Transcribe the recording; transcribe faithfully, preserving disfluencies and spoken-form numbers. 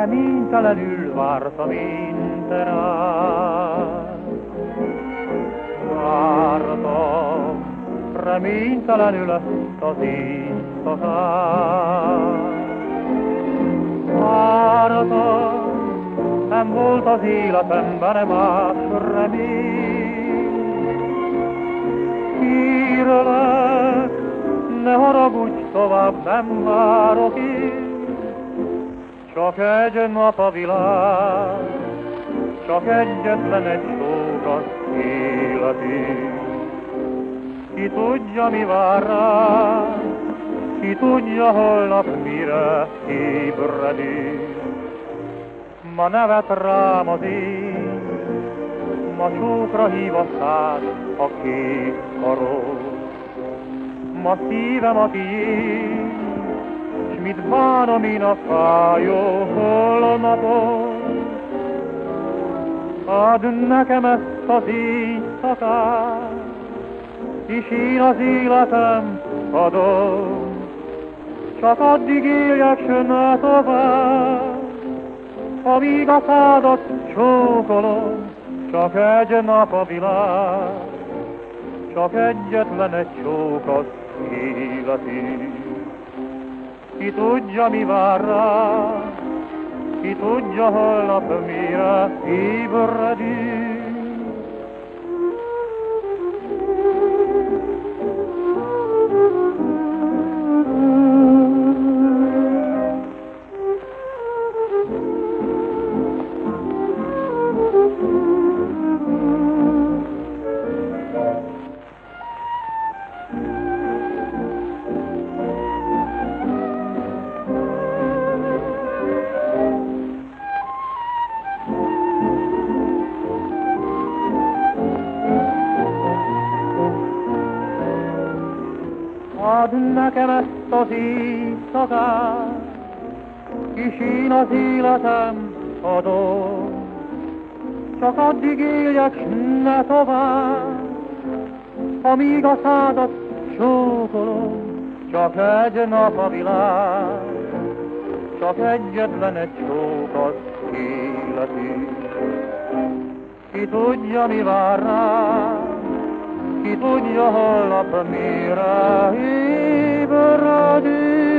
reménytelenül várta mindenát. Vártam reménytelenül ezt az éjszakát. Vártam, nem volt az életemben más remény. Kérlek, ne haragudj, tovább nem várok én. Csak egy nap a világ, csak egyetlen egy sók az életé. Ki tudja, mi vár rá, ki tudja, holnap mire ébredik. Ma nevet rám az én, ma csókra hív a szád a kék karod. Ma szívem a tiéd, s mit bánom én a fájó holnapon. Add nekem ezt az éjszakát, és én az életem adom. Csak addig éljek, s ne tovább, amíg a szádat csókolom. Csak egy nap a világ, csak egyetlen egy csók az életé. Ki tudja, mi vár rá, ki tudja, holnap mire ébredik. Add nekem ezt az éjszakát, és én az életem adom. Csak addig éljek, s ne tovább, amíg a szádat csókolom. Csak egy nap a világ, csak egyetlen egy csók az életé. Ki tudja, mi vár rá, ki tudja, holnap mire ébredik.